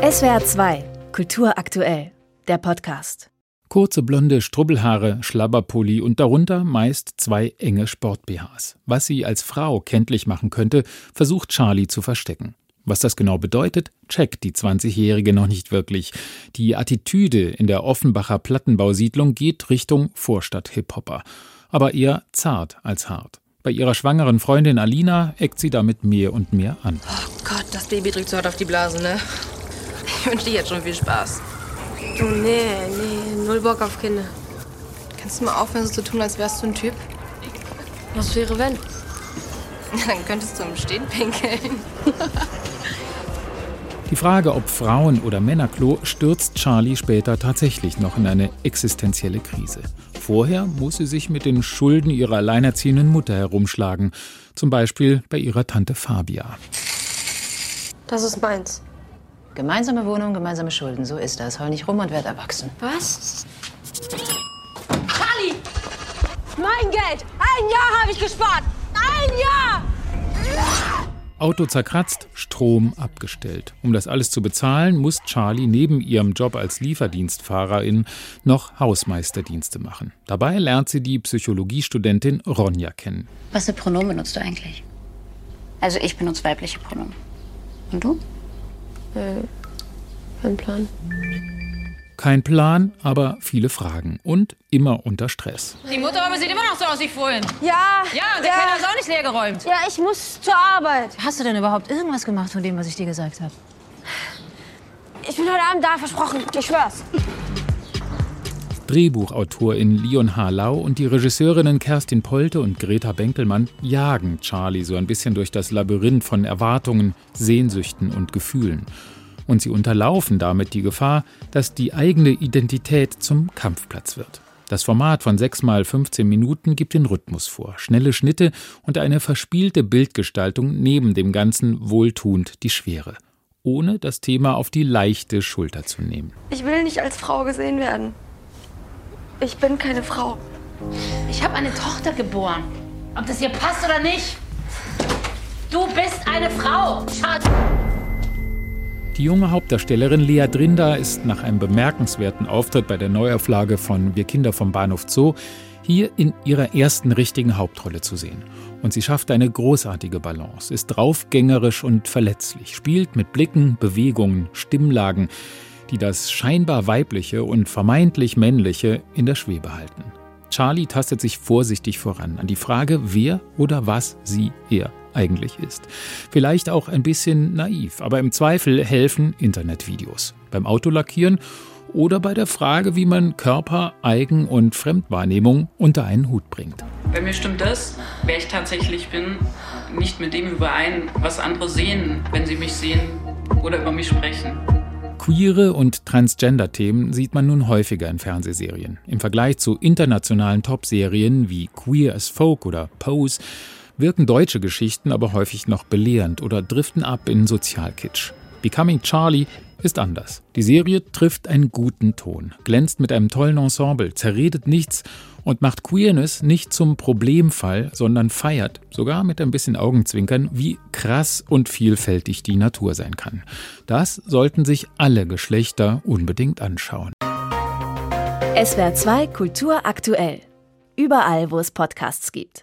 SWR 2, Kultur aktuell, der Podcast. Kurze blonde Strubbelhaare, Schlabberpulli und darunter meist 2 enge Sport-BHs. Was sie als Frau kenntlich machen könnte, versucht Charlie zu verstecken. Was das genau bedeutet, checkt die 20-Jährige noch nicht wirklich. Die Attitüde in der Offenbacher Plattenbausiedlung geht Richtung Vorstadt-Hip-Hopper. Aber eher zart als hart. Bei ihrer schwangeren Freundin Alina eckt sie damit mehr und mehr an. Oh Gott, das Baby drückt so hart auf die Blase, ne? Ich wünsche dir jetzt schon viel Spaß. Du, nee, null Bock auf Kinder. Kannst du mal aufhören, so zu tun, als wärst du ein Typ? Was wäre, wenn? Dann könntest du im Stehen pinkeln. Die Frage, ob Frauen- oder Männerklo, stürzt Charlie später tatsächlich noch in eine existenzielle Krise. Vorher muss sie sich mit den Schulden ihrer alleinerziehenden Mutter herumschlagen. Zum Beispiel bei ihrer Tante Fabia. Das ist meins. Gemeinsame Wohnung, gemeinsame Schulden, so ist das. Heul nicht rum und werd erwachsen. Was? Charlie! Mein Geld! 1 Jahr habe ich gespart! 1 Jahr! Auto zerkratzt, Strom abgestellt. Um das alles zu bezahlen, muss Charlie neben ihrem Job als Lieferdienstfahrerin noch Hausmeisterdienste machen. Dabei lernt sie die Psychologiestudentin Ronja kennen. Was für Pronomen benutzt du eigentlich? Also ich benutze weibliche Pronomen. Und du? Kein Plan. Kein Plan, aber viele Fragen und immer unter Stress. Die Mutterhaube sieht immer noch so aus wie vorhin. Ja, Ja, und der Keller ist auch nicht leer geräumt. Ja, ich muss zur Arbeit. Hast du denn überhaupt irgendwas gemacht von dem, was ich dir gesagt habe? Ich bin heute Abend da, versprochen. Ich schwör's. Drehbuchautorin Leon Harlau und die Regisseurinnen Kerstin Polte und Greta Benkelmann jagen Charlie so ein bisschen durch das Labyrinth von Erwartungen, Sehnsüchten und Gefühlen. Und sie unterlaufen damit die Gefahr, dass die eigene Identität zum Kampfplatz wird. Das Format von 6x15 Minuten gibt den Rhythmus vor. Schnelle Schnitte und eine verspielte Bildgestaltung neben dem Ganzen wohltuend die Schwere. Ohne das Thema auf die leichte Schulter zu nehmen. Ich will nicht als Frau gesehen werden. Ich bin keine Frau. Ich habe eine Tochter geboren. Ob das ihr passt oder nicht. Du bist eine Frau, Schatz. Die junge Hauptdarstellerin Lea Drinda ist nach einem bemerkenswerten Auftritt bei der Neuauflage von Wir Kinder vom Bahnhof Zoo hier in ihrer ersten richtigen Hauptrolle zu sehen. Und sie schafft eine großartige Balance, ist draufgängerisch und verletzlich, spielt mit Blicken, Bewegungen, Stimmlagen, die das scheinbar Weibliche und vermeintlich Männliche in der Schwebe halten. Charlie tastet sich vorsichtig voran an die Frage, wer oder was er eigentlich ist. Vielleicht auch ein bisschen naiv, aber im Zweifel helfen Internetvideos. Beim Autolackieren oder bei der Frage, wie man Körper-, Eigen- und Fremdwahrnehmung unter einen Hut bringt. Bei mir stimmt das, wer ich tatsächlich bin, nicht mit dem überein, was andere sehen, wenn sie mich sehen oder über mich sprechen. Queere und Transgender-Themen sieht man nun häufiger in Fernsehserien. Im Vergleich zu internationalen Top-Serien wie Queer as Folk oder Pose wirken deutsche Geschichten aber häufig noch belehrend oder driften ab in Sozialkitsch. Becoming Charlie ist anders. Die Serie trifft einen guten Ton, glänzt mit einem tollen Ensemble, zerredet nichts und macht Queerness nicht zum Problemfall, sondern feiert, sogar mit ein bisschen Augenzwinkern, wie krass und vielfältig die Natur sein kann. Das sollten sich alle Geschlechter unbedingt anschauen. SWR 2 Kultur aktuell. Überall, wo es Podcasts gibt.